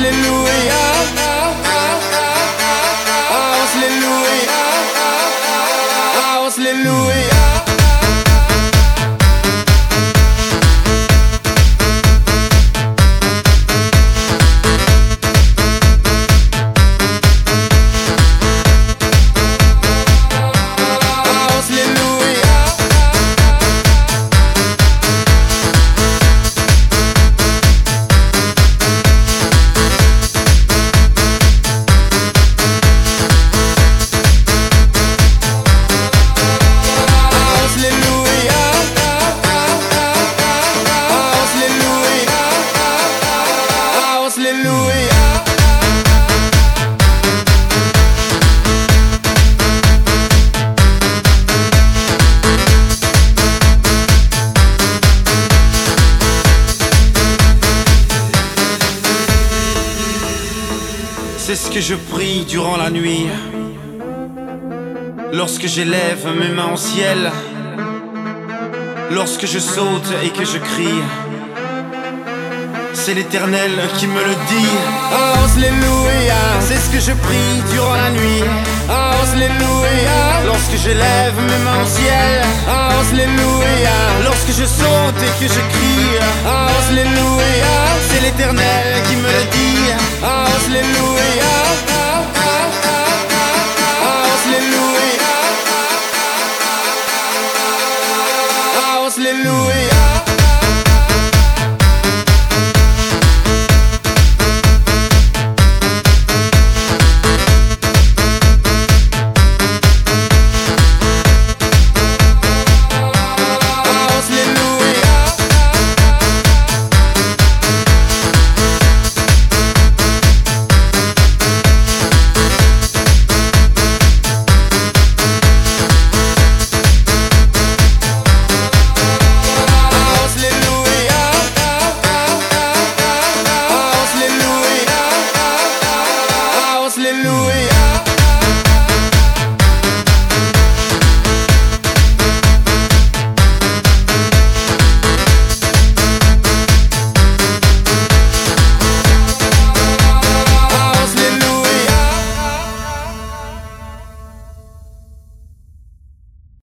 C'est ce que je prie durant la nuit, lorsque j'élève mes mains au ciel, lorsque je saute et que je crie. C'est l'Éternel qui me le dit. Alléluia. C'est ce que je prie durant la nuit. Alléluia. Lorsque j'élève mes mains au ciel. Alléluia. Lorsque je saute et que je crie. Alléluia. C'est l'Éternel qui me le dit. Alléluia. Alléluia. Alléluia. Hallelujah.